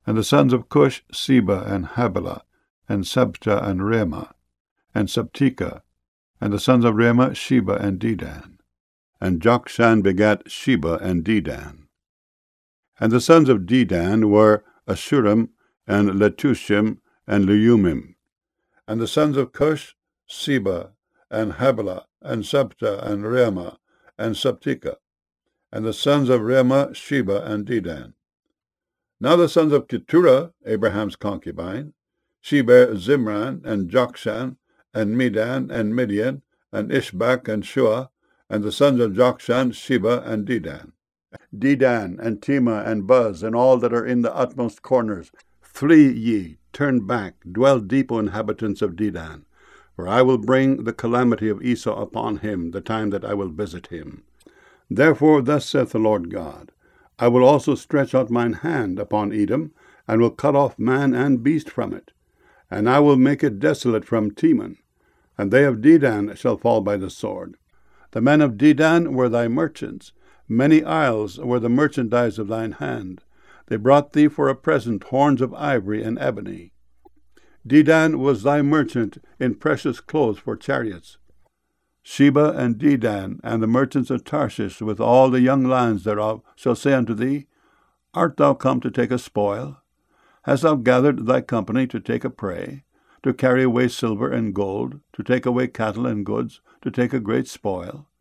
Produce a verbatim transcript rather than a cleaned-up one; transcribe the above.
And the sons of Cush, Seba, and Havilah, and Sabta, and Ramah, and Sabteka. And the sons of Ramah, Sheba, and Dedan. And Jokshan begat Sheba and Dedan. And the sons of Dedan were Ashurim, and Letushim, and Leumim. And the sons of Cush, Seba, and Havilah, and Sabta, and Ramah, and Sabteka. And the sons of Ramah, Sheba, and Dedan. Now the sons of Keturah, Abraham's concubine, she bare Zimran, and Jokshan, and Medan, and Midian, and Ishbak, and Shua. And the sons of Jokshan, Sheba, and Dedan. Dedan, and Tema, and Buz, and all that are in the utmost corners. Flee ye, turn back, dwell deep, O inhabitants of Dedan. For I will bring the calamity of Esau upon him, the time that I will visit him. Therefore thus saith the Lord God, I will also stretch out mine hand upon Edom, and will cut off man and beast from it. And I will make it desolate from Teman, and they of Dedan shall fall by the sword. The men of Dedan were thy merchants. Many isles were the merchandise of thine hand. They brought thee for a present horns of ivory and ebony. Dedan was thy merchant in precious clothes for chariots. Sheba and Dedan, and the merchants of Tarshish, with all the young lions thereof, shall say unto thee, Art thou come to take a spoil? Hast thou gathered thy company to take a prey, to carry away silver and gold, to take away cattle and goods, to take a great spoil?